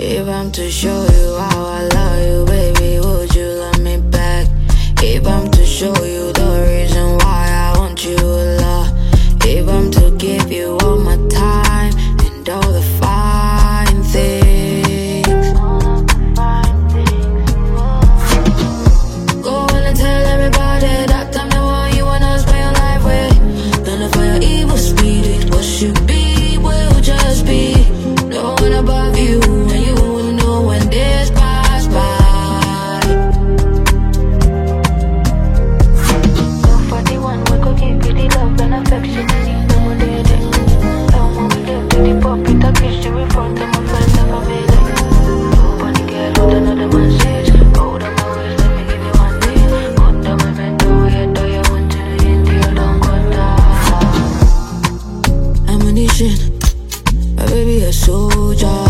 If I'm to show you how I love you, baby, would you love me back? If I'm to show you the reason why I want you a lot. If I'm to give you all my time and all the fine things. Go on and tell everybody that I'm the one you wanna spend your life with. None of your evil spirit, what should be will just be. No one above you, and you will know when this pass by. You're for the one we could give you the love and affection you need. No more dating. How more we live to the pop it, I kiss you in front of my friends and family. Funny girl, hold another man's shit. Hold on my waist, let me give you one thing. Hold on my bed, do you want to the end, you don't go down. Ammunition, my baby a soldier.